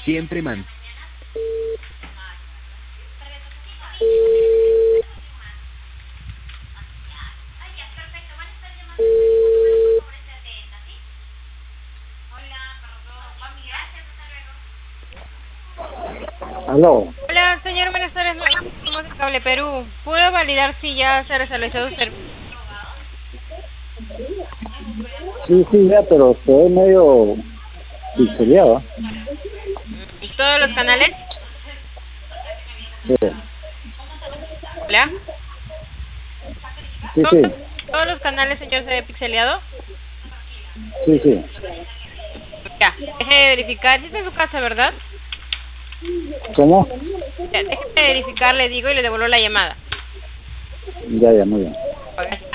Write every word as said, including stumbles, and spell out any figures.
Siempre man. Aló. Hola, señor, buenas tardes. Somos de Cable Perú. ¿Puedo validar si ya se restableció su servicio? Sí, sí, ya, pero estoy medio pixeleado. ¿Todos los canales? Sí, Hola. sí, ¿Todos, sí, todos los canales, señor, se ve pixeleado? sí, sí. Ya, deje de verificar. Sí está en su casa, ¿verdad? ¿Cómo? Ya, déjeme verificar, le digo, y le devuelvo la llamada. Ya, ya, muy bien. Gracias.